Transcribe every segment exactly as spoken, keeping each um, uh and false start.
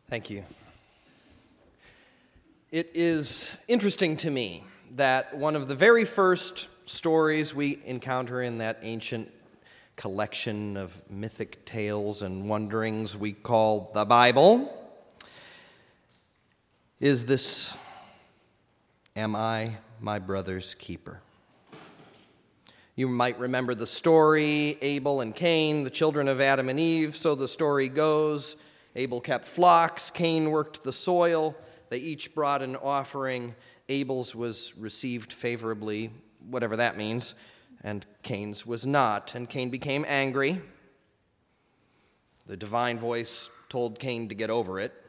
Thank you. It is interesting to me that one of the very first stories we encounter in that ancient collection of mythic tales and wonderings we call the Bible is this, "Am I my brother's keeper?" You might remember the story, Abel and Cain, the children of Adam and Eve. So the story goes, Abel kept flocks, Cain worked the soil. They each brought an offering. Abel's was received favorably, whatever that means, and Cain's was not. And Cain became angry. The divine voice told Cain to get over it,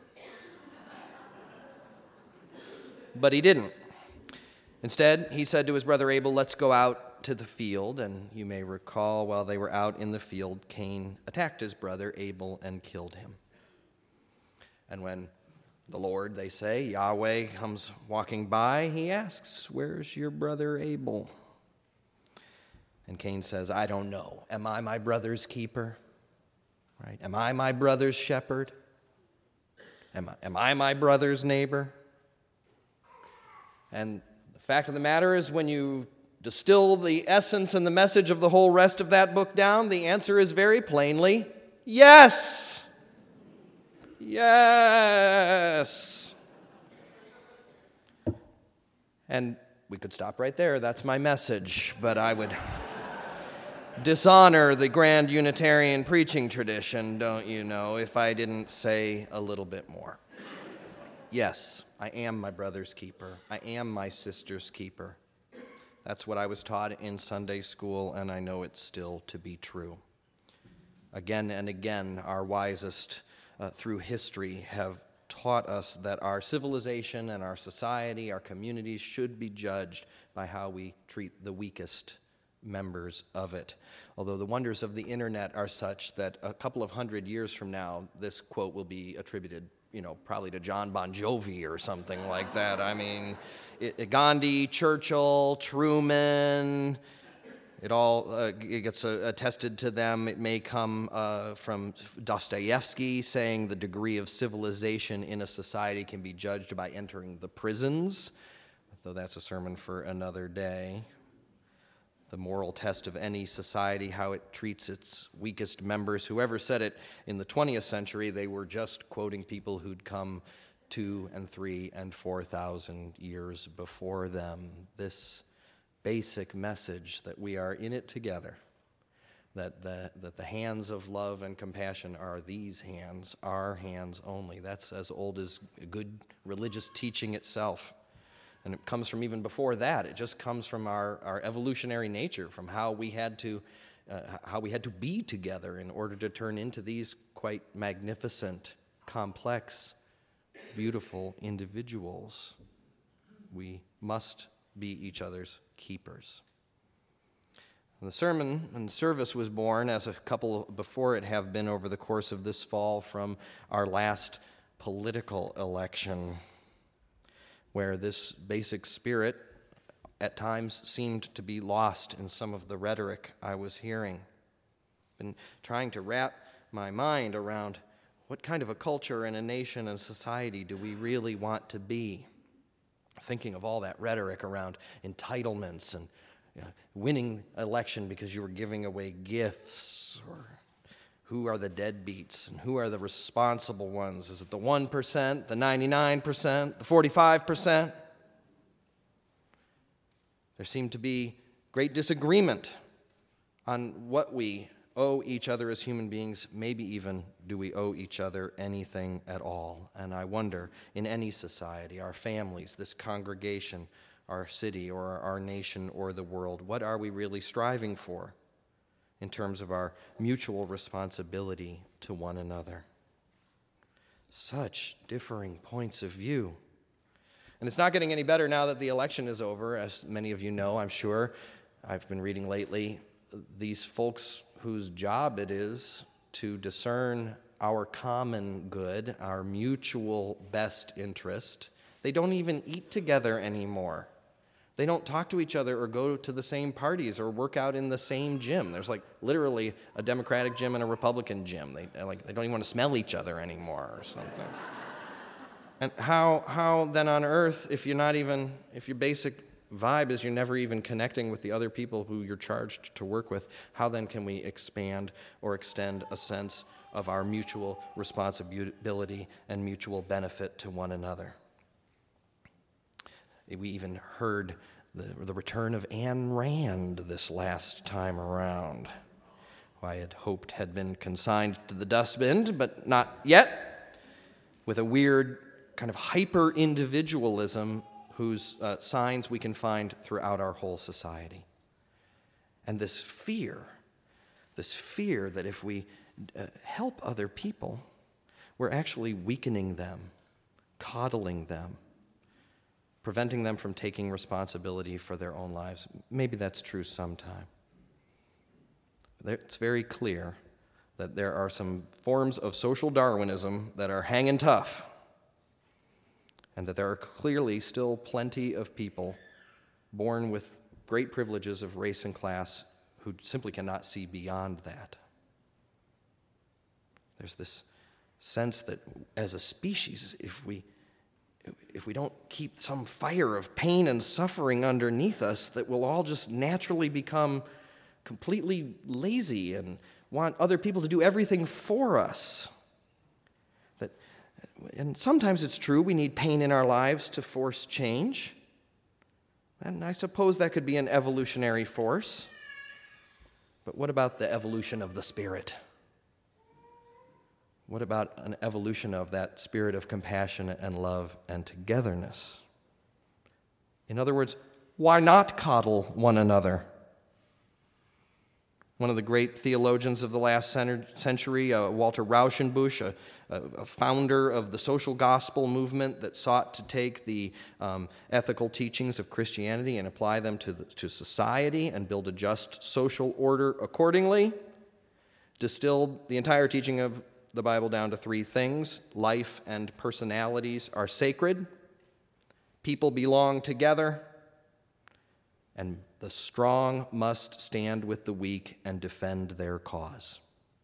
but he didn't. Instead, he said to his brother Abel, "Let's go out to the field." And you may recall, while they were out in the field, Cain attacked his brother Abel and killed him. And when the Lord, they say, Yahweh, comes walking by, he asks, "Where's your brother Abel?" And Cain says, "I don't know. Am I my brother's keeper? Right? Am I my brother's shepherd? Am I, am I my brother's neighbor?" And the fact of the matter is, when you distill the essence and the message of the whole rest of that book down, the answer is very plainly, yes. Yes. And we could stop right there. That's my message. But I would dishonor the grand Unitarian preaching tradition, don't you know, if I didn't say a little bit more. Yes, I am my brother's keeper. I am my sister's keeper. That's what I was taught in Sunday school, and I know it's still to be true. Again and again, our wisest uh, through history have taught us that our civilization and our society, our communities should be judged by how we treat the weakest members of it. Although the wonders of the internet are such that a couple of hundred years from now, this quote will be attributed, you know, probably to John Bon Jovi or something like that. I mean, it, Gandhi, Churchill, Truman, it all uh, it gets uh, attested to them. It may come uh, from Dostoevsky saying the degree of civilization in a society can be judged by entering the prisons, though that's a sermon for another day. The moral test of any society, how it treats its weakest members. Whoever said it in the twentieth century, they were just quoting people who'd come two and three and four thousand years before them. This basic message that we are in it together, that the, that the hands of love and compassion are these hands, our hands only. That's as old as good religious teaching itself. And it comes from even before that. It just comes from our, our evolutionary nature, from how we had to uh, how we had to be together in order to turn into these quite magnificent, complex, beautiful individuals. We must be each other's keepers. And the sermon and service was born, as a couple before it have been over the course of this fall, from our last political election, where this basic spirit at times seemed to be lost in some of the rhetoric I was hearing. Been trying to wrap my mind around what kind of a culture and a nation and society do we really want to be? Thinking of all that rhetoric around entitlements and you know, winning election because you were giving away gifts, or who are the deadbeats and who are the responsible ones? Is it the one percent, the ninety-nine percent, the forty-five percent? There seemed to be great disagreement on what we owe each other as human beings. Maybe even, do we owe each other anything at all? And I wonder, in any society, our families, this congregation, our city or our nation or the world, what are we really striving for in terms of our mutual responsibility to one another? Such differing points of view. And it's not getting any better now that the election is over, as many of you know, I'm sure. I've been reading lately, these folks whose job it is to discern our common good, our mutual best interest, they don't even eat together anymore. They don't talk to each other or go to the same parties or work out in the same gym. There's like literally a Democratic gym and a Republican gym. They like they don't even want to smell each other anymore or something. And how, how then on earth, if you're not even, if your basic vibe is you're never even connecting with the other people who you're charged to work with, how then can we expand or extend a sense of our mutual responsibility and mutual benefit to one another? We even heard the, the return of Ayn Rand this last time around, who I had hoped had been consigned to the dustbin, but not yet, with a weird kind of hyper-individualism whose uh, signs we can find throughout our whole society. And this fear, this fear that if we uh, help other people, we're actually weakening them, coddling them, preventing them from taking responsibility for their own lives. Maybe that's true sometime. It's very clear that there are some forms of social Darwinism that are hanging tough, and that there are clearly still plenty of people born with great privileges of race and class who simply cannot see beyond that. There's this sense that as a species, if we if we don't keep some fire of pain and suffering underneath us, that we'll all just naturally become completely lazy and want other people to do everything for us. That, and sometimes it's true, we need pain in our lives to force change. And I suppose that could be an evolutionary force. But what about the evolution of the spirit? What about an evolution of that spirit of compassion and love and togetherness? In other words, why not coddle one another? One of the great theologians of the last century, uh, Walter Rauschenbusch, a, a founder of the social gospel movement that sought to take the um, ethical teachings of Christianity and apply them to, the, to society and build a just social order accordingly, distilled the entire teaching of the Bible down to three things. Life and personalities are sacred. People belong together. And the strong must stand with the weak and defend their cause.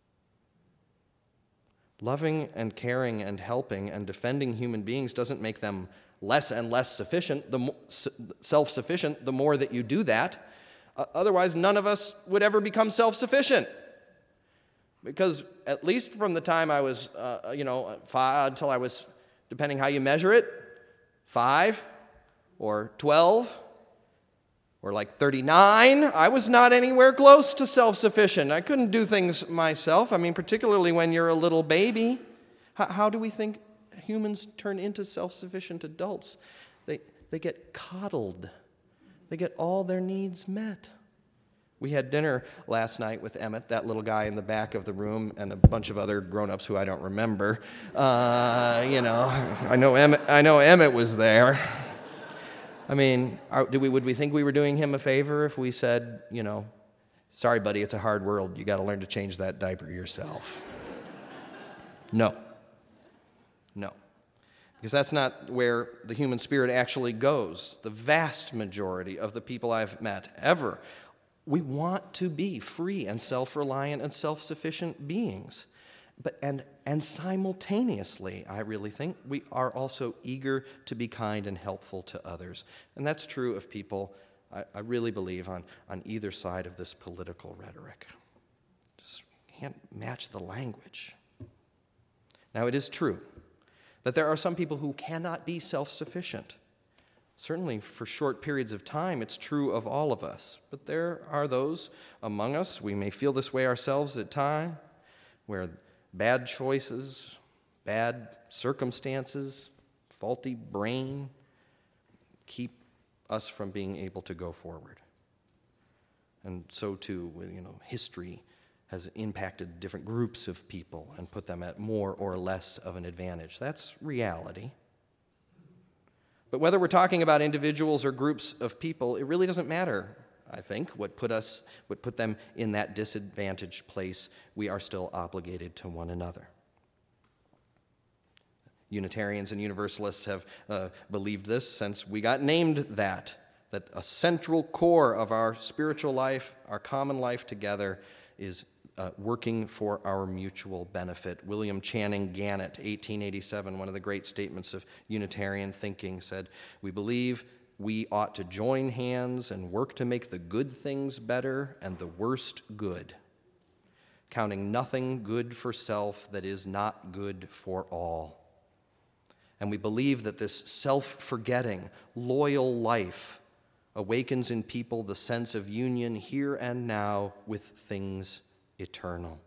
Loving and caring and helping and defending human beings doesn't make them less and less sufficient, the mo- self-sufficient, the more that you do that. Uh, otherwise, none of us would ever become self-sufficient. Because at least from the time I was, uh, you know, five until I was, depending how you measure it, five or twelve or like thirty-nine, I was not anywhere close to self-sufficient. I couldn't do things myself. I mean, particularly when you're a little baby. How, how do we think humans turn into self-sufficient adults? They, they get coddled. They get all their needs met. We had dinner last night with Emmett, that little guy in the back of the room, and a bunch of other grown-ups who I don't remember. Uh, you know, I know Emmett, I know Emmett was there. I mean, are, do we, would we think we were doing him a favor if we said, you know, sorry, buddy, it's a hard world. You got to learn to change that diaper yourself? No. No. Because that's not where the human spirit actually goes. The vast majority of the people I've met ever, we want to be free and self-reliant and self-sufficient beings. But and and simultaneously, I really think, we are also eager to be kind and helpful to others. And that's true of people, I, I really believe, on, on either side of this political rhetoric. Just can't match the language. Now, it is true that there are some people who cannot be self-sufficient. Certainly, for short periods of time, it's true of all of us. But there are those among us, we may feel this way ourselves at times, where bad choices, bad circumstances, faulty brain keep us from being able to go forward. And so too, you know, history has impacted different groups of people and put them at more or less of an advantage. That's reality. But whether we're talking about individuals or groups of people, it really doesn't matter, I think, what put us, what put them in that disadvantaged place. We are still obligated to one another. Unitarians and Universalists have uh, believed this since we got named that, that a central core of our spiritual life, our common life together, is uh, working for our mutual benefit. William Channing Gannett, eighteen eighty-seven, one of the great statements of Unitarian thinking, said, "We believe we ought to join hands and work to make the good things better and the worst good, counting nothing good for self that is not good for all. And we believe that this self-forgetting, loyal life awakens in people the sense of union here and now with things eternal."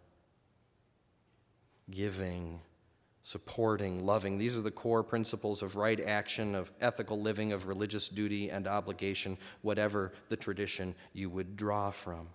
Giving, supporting, loving, these are the core principles of right action, of ethical living, of religious duty and obligation, whatever the tradition you would draw from.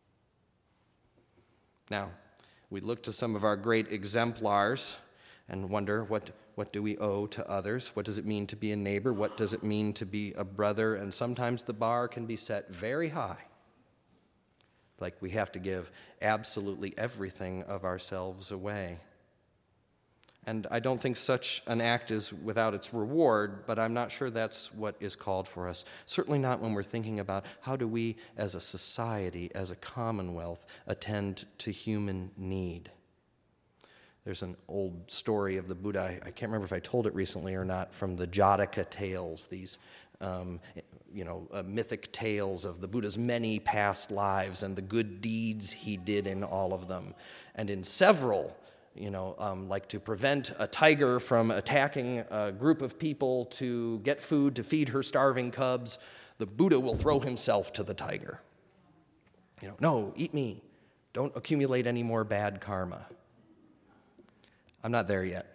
Now, we look to some of our great exemplars and wonder, what, what do we owe to others? What does it mean to be a neighbor? What does it mean to be a brother? And sometimes the bar can be set very high, like we have to give absolutely everything of ourselves away. And I don't think such an act is without its reward, but I'm not sure that's what is called for us. Certainly not when we're thinking about how do we, as a society, as a commonwealth, attend to human need. There's an old story of the Buddha, I, I can't remember if I told it recently or not, from the Jataka tales, these um, you know, uh, mythic tales of the Buddha's many past lives and the good deeds he did in all of them. And in several, you know, um, like to prevent a tiger from attacking a group of people to get food to feed her starving cubs, the Buddha will throw himself to the tiger. You know, no, eat me. Don't accumulate any more bad karma. I'm not there yet.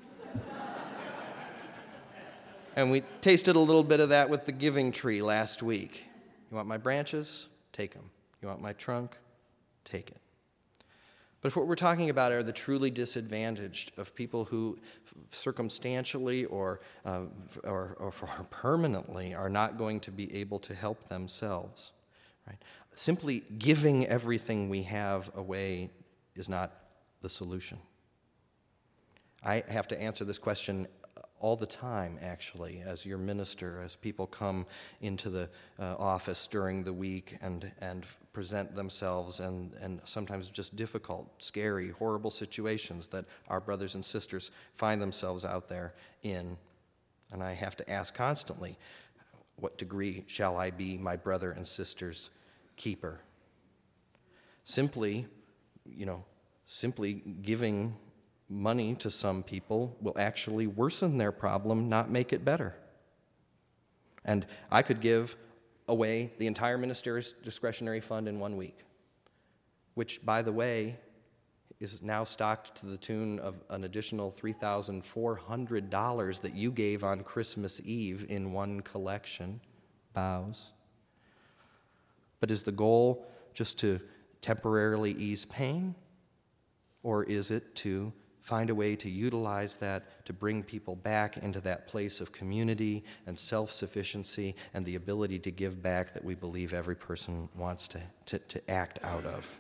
And we tasted a little bit of that with the giving tree last week. You want my branches? Take them. You want my trunk? Take it. But if what we're talking about are the truly disadvantaged, of people who circumstantially or, uh, or, or permanently are not going to be able to help themselves, right? Simply giving everything we have away is not the solution. I have to answer this question all the time, actually, as your minister, as people come into the uh, office during the week and, and present themselves and, and sometimes just difficult, scary, horrible situations that our brothers and sisters find themselves out there in. And I have to ask constantly, what degree shall I be my brother and sister's keeper? Simply, you know, simply giving money to some people will actually worsen their problem, not make it better. And I could give away the entire ministerial discretionary fund in one week, which, by the way, is now stocked to the tune of an additional three thousand four hundred dollars that you gave on Christmas Eve in one collection. Bows. But is the goal just to temporarily ease pain? Or is it to find a way to utilize that to bring people back into that place of community and self-sufficiency and the ability to give back that we believe every person wants to, to, to act out of?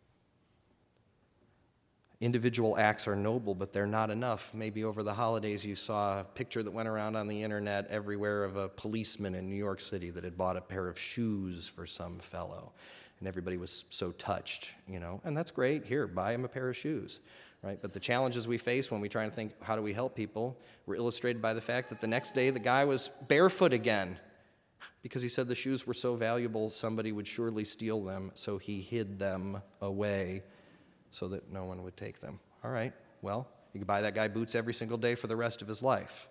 Individual acts are noble, but they're not enough. Maybe over the holidays you saw a picture that went around on the internet everywhere of a policeman in New York City that had bought a pair of shoes for some fellow. And everybody was so touched, you know, and that's great. Here, buy him a pair of shoes. Right? But the challenges we face when we try to think, how do we help people, were illustrated by the fact that the next day the guy was barefoot again because he said the shoes were so valuable somebody would surely steal them, so he hid them away so that no one would take them. All right, well, you could buy that guy boots every single day for the rest of his life.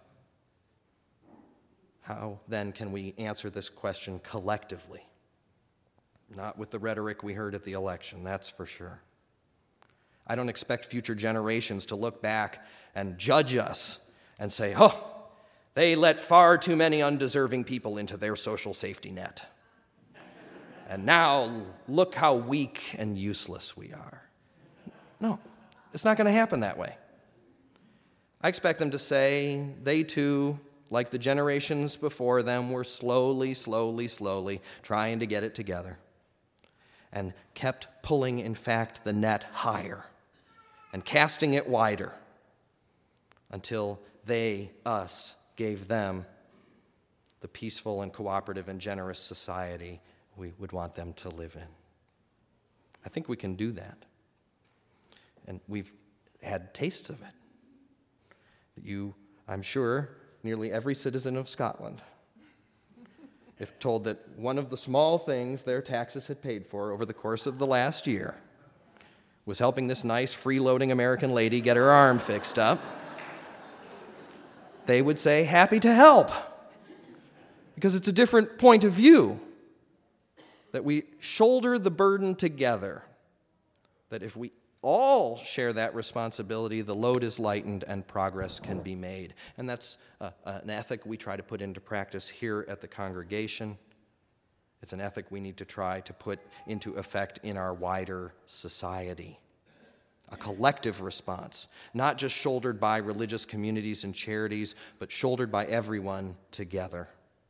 How then can we answer this question collectively? Not with the rhetoric we heard at the election, that's for sure. I don't expect future generations to look back and judge us and say, oh, they let far too many undeserving people into their social safety net. And now look how weak and useless we are. No, it's not going to happen that way. I expect them to say they too, like the generations before them, were slowly, slowly, slowly trying to get it together and kept pulling, in fact, the net higher and casting it wider until they, us, gave them the peaceful and cooperative and generous society we would want them to live in. I think we can do that. And we've had tastes of it. You, I'm sure, nearly every citizen of Scotland, if told that one of the small things their taxes had paid for over the course of the last year was helping this nice, freeloading American lady get her arm fixed up, they would say, happy to help. Because it's a different point of view, that we shoulder the burden together, that if we all share that responsibility, the load is lightened and progress can be made. And that's uh, an ethic we try to put into practice here at the congregation. It's an ethic we need to try to put into effect in our wider society. A collective response, not just shouldered by religious communities and charities, but shouldered by everyone together.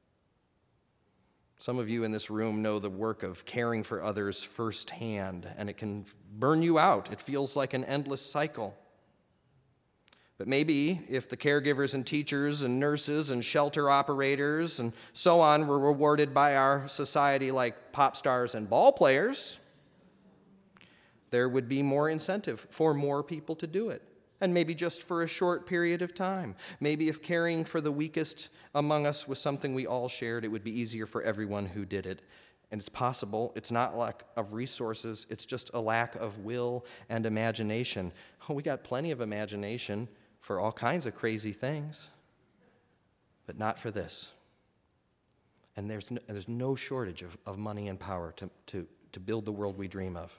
Some of you in this room know the work of caring for others firsthand, and it can burn you out. It feels like an endless cycle. But maybe if the caregivers and teachers and nurses and shelter operators and so on were rewarded by our society like pop stars and ball players, there would be more incentive for more people to do it. And maybe just for a short period of time. Maybe if caring for the weakest among us was something we all shared, it would be easier for everyone who did it. And it's possible. It's not lack of resources. It's just a lack of will and imagination. Oh, we got plenty of imagination for all kinds of crazy things, but not for this. And there's no, there's no shortage of, of money and power to, to, to build the world we dream of.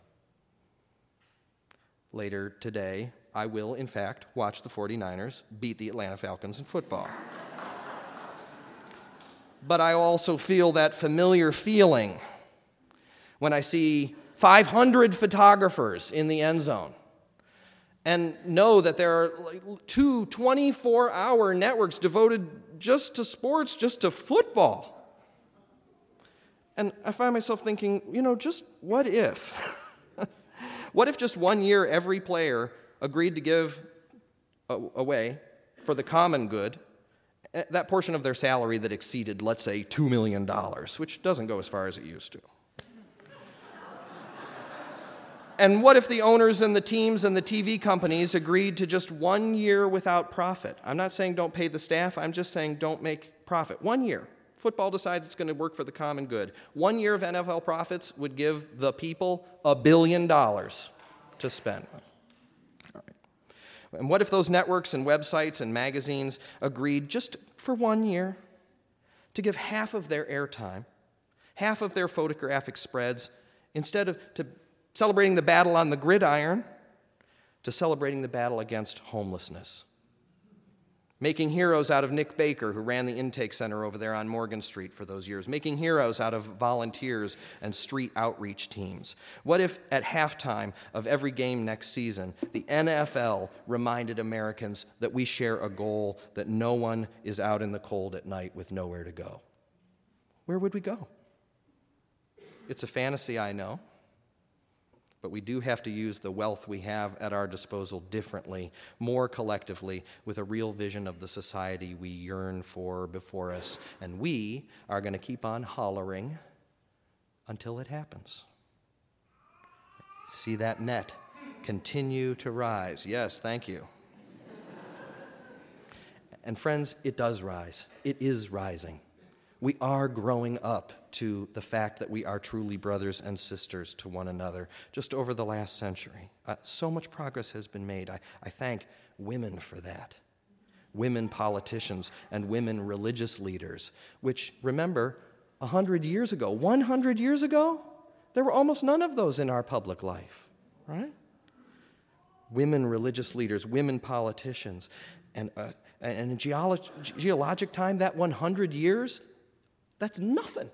Later today, I will, in fact, watch the forty-niners beat the Atlanta Falcons in football. But I also feel that familiar feeling when I see five hundred photographers in the end zone and know that there are like two twenty-four hour networks devoted just to sports, just to football. And I find myself thinking, you know, just what if? What if just one year every player agreed to give away for the common good that portion of their salary that exceeded, let's say, two million dollars, which doesn't go as far as it used to. And what if the owners and the teams and the T V companies agreed to just one year without profit? I'm not saying don't pay the staff, I'm just saying don't make profit. One year. Football decides it's going to work for the common good. One year of N F L profits would give the people a billion dollars to spend. All right. And what if those networks and websites and magazines agreed just for one year to give half of their airtime, half of their photographic spreads, instead of to celebrating the battle on the gridiron, to celebrating the battle against homelessness? Making heroes out of Nick Baker, who ran the intake center over there on Morgan Street for those years. Making heroes out of volunteers and street outreach teams. What if at halftime of every game next season, the N F L reminded Americans that we share a goal, that no one is out in the cold at night with nowhere to go? Where would we go? It's a fantasy, I know. But we do have to use the wealth we have at our disposal differently, more collectively, with a real vision of the society we yearn for before us. And we are going to keep on hollering until it happens. See that net continue to rise. Yes, thank you. And friends, it does rise. It is rising. We are growing up to the fact that we are truly brothers and sisters to one another just over the last century. Uh, so much progress has been made. I, I thank women for that. Women politicians and women religious leaders, which, remember, one hundred years ago, one hundred years ago, there were almost none of those in our public life, right? Women religious leaders, women politicians. And, uh, and in geolo- geologic time, that one hundred years, that's nothing.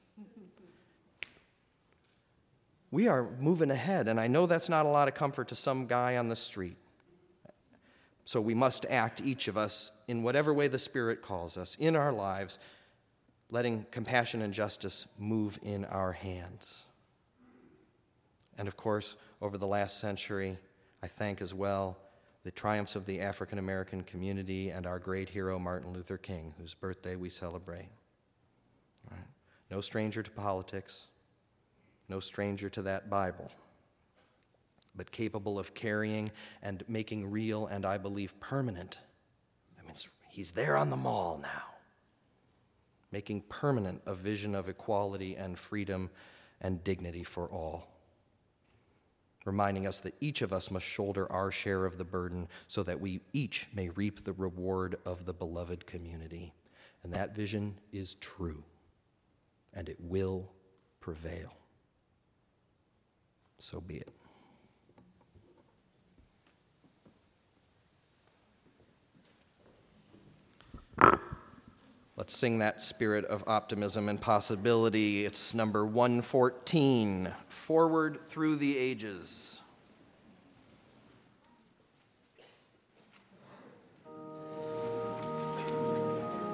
We are moving ahead, and I know that's not a lot of comfort to some guy on the street. So we must act, each of us, in whatever way the Spirit calls us, in our lives, letting compassion and justice move in our hands. And of course, over the last century, I thank as well the triumphs of the African American community and our great hero, Martin Luther King, whose birthday we celebrate. All right. No stranger to politics, no stranger to that Bible. but capable of carrying and making real and, I believe, permanent. I mean, he's there on the mall now, making permanent a vision of equality and freedom and dignity for all, reminding us that each of us must shoulder our share of the burden so that we each may reap the reward of the beloved community. And that vision is true, and it will prevail. So be it. Let's sing that spirit of optimism and possibility. It's number one fourteen, Forward Through the Ages.